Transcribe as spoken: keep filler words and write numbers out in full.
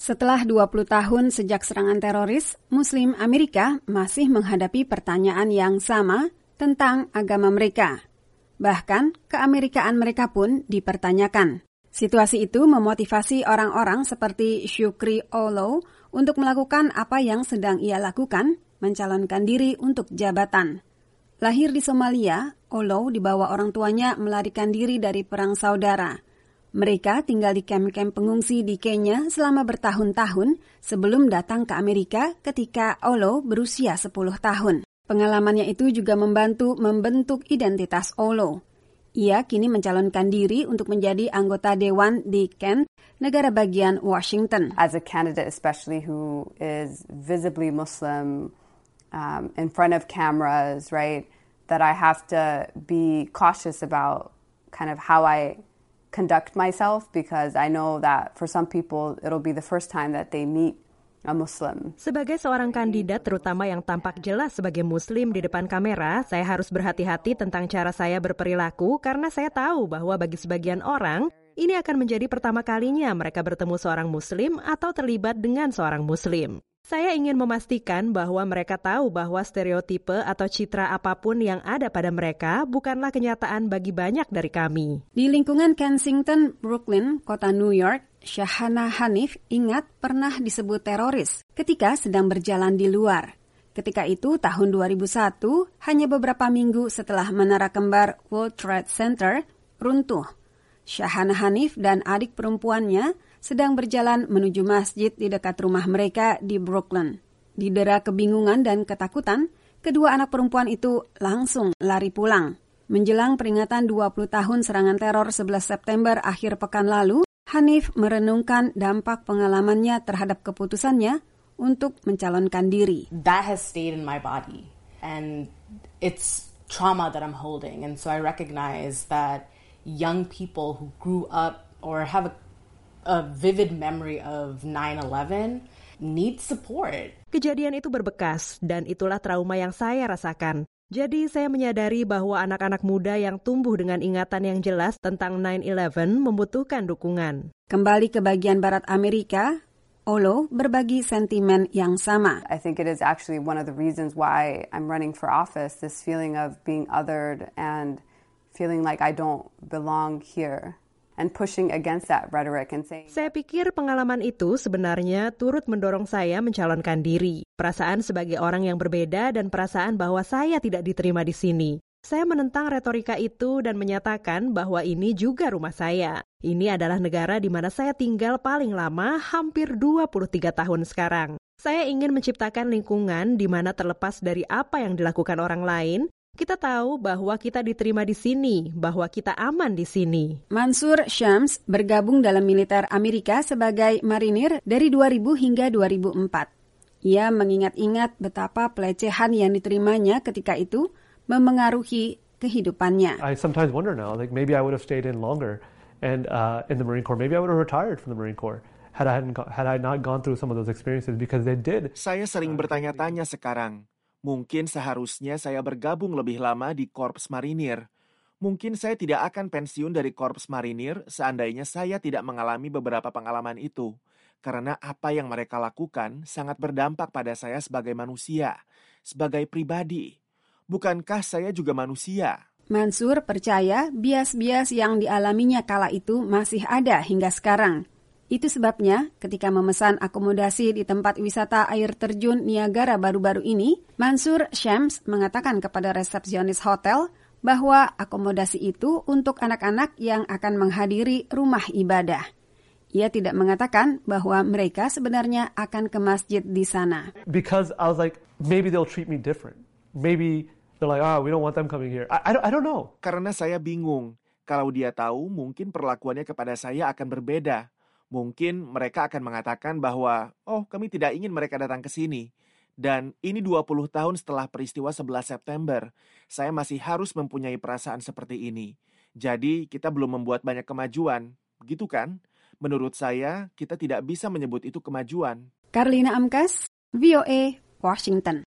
Setelah dua puluh tahun sejak serangan teroris, Muslim Amerika masih menghadapi pertanyaan yang sama tentang agama mereka. Bahkan, keamerikaan mereka pun dipertanyakan. Situasi itu memotivasi orang-orang seperti Shukri Olo untuk melakukan apa yang sedang ia lakukan, mencalonkan diri untuk jabatan. Lahir di Somalia, Olo dibawa orang tuanya melarikan diri dari perang saudara. Mereka tinggal di kamp-kamp pengungsi di Kenya selama bertahun-tahun sebelum datang ke Amerika ketika Olo berusia sepuluh tahun. Pengalamannya itu juga membantu membentuk identitas Olo. Ia kini mencalonkan diri untuk menjadi anggota dewan di Kent, negara bagian Washington. As a candidate, especially who is visibly Muslim, um, in front of cameras, right, that I have to be cautious about kind of how I conduct myself, because I know that for some people it'll be the first time that they meet a Muslim. Sebagai seorang kandidat terutama yang tampak jelas sebagai Muslim di depan kamera, saya harus berhati-hati tentang cara saya berperilaku karena saya tahu bahwa bagi sebagian orang ini akan menjadi pertama kalinya mereka bertemu seorang Muslim atau terlibat dengan seorang Muslim. Saya ingin memastikan bahwa mereka tahu bahwa stereotipe atau citra apapun yang ada pada mereka bukanlah kenyataan bagi banyak dari kami. Di lingkungan Kensington, Brooklyn, kota New York, Shahana Hanif ingat pernah disebut teroris ketika sedang berjalan di luar. Ketika itu tahun dua ribu satu, hanya beberapa minggu setelah menara kembar World Trade Center runtuh. Shahana Hanif dan adik perempuannya sedang berjalan menuju masjid di dekat rumah mereka di Brooklyn. Didera kebingungan dan ketakutan, kedua anak perempuan itu langsung lari pulang. Menjelang peringatan dua puluh tahun serangan teror sebelas September akhir pekan lalu, Hanif merenungkan dampak pengalamannya terhadap keputusannya untuk mencalonkan diri. That has stayed in my body and it's trauma that I'm holding, and so I recognize that young people who grew up or have a a vivid memory of nine eleven need support. Kejadian itu berbekas dan itulah trauma yang saya rasakan. Jadi saya menyadari bahwa anak-anak muda yang tumbuh dengan ingatan yang jelas tentang nine eleven membutuhkan dukungan. Kembali ke bagian barat Amerika, Olo berbagi sentimen yang sama. I think it is actually one of the reasons why I'm running for office, this feeling of being othered and feeling like I don't belong here. And pushing against that rhetoric and saying. Saya pikir pengalaman itu sebenarnya turut mendorong saya mencalonkan diri. Perasaan sebagai orang yang berbeda dan perasaan bahwa saya tidak diterima di sini. Saya menentang retorika itu dan menyatakan bahwa ini juga rumah saya. Ini adalah negara di mana saya tinggal paling lama, hampir dua puluh tiga tahun sekarang. Saya ingin menciptakan lingkungan di mana terlepas dari apa yang dilakukan orang lain, kita tahu bahwa kita diterima di sini, bahwa kita aman di sini. Mansur Shams bergabung dalam militer Amerika sebagai marinir dari dua ribu hingga dua ribu empat. Ia mengingat-ingat betapa pelecehan yang diterimanya ketika itu memengaruhi kehidupannya. I sometimes wonder now, like maybe I would have stayed in longer and uh, in the Marine Corps. Maybe I would have retired from the Marine Corps had I hadn't had I not gone through some of those experiences because they did. Saya sering bertanya-tanya sekarang. Mungkin seharusnya saya bergabung lebih lama di Korps Marinir. Mungkin saya tidak akan pensiun dari Korps Marinir seandainya saya tidak mengalami beberapa pengalaman itu. Karena apa yang mereka lakukan sangat berdampak pada saya sebagai manusia, sebagai pribadi. Bukankah saya juga manusia? Mansur percaya bias-bias yang dialaminya kala itu masih ada hingga sekarang. Itu sebabnya ketika memesan akomodasi di tempat wisata air terjun Niagara baru-baru ini, Mansur Shams mengatakan kepada resepsionis hotel bahwa akomodasi itu untuk anak-anak yang akan menghadiri rumah ibadah. Ia tidak mengatakan bahwa mereka sebenarnya akan ke masjid di sana. Because I was like, maybe they'll treat me different. Maybe they're like, ah, we don't want them coming here. I, I, don't, I don't know. Karena saya bingung. Kalau dia tahu, mungkin perlakuannya kepada saya akan berbeda. Mungkin mereka akan mengatakan bahwa, oh kami tidak ingin mereka datang ke sini. Dan ini dua puluh tahun setelah peristiwa sebelas September. Saya masih harus mempunyai perasaan seperti ini. Jadi kita belum membuat banyak kemajuan. Gitu kan? Menurut saya, kita tidak bisa menyebut itu kemajuan. Karlina Amkas, V O A, Washington.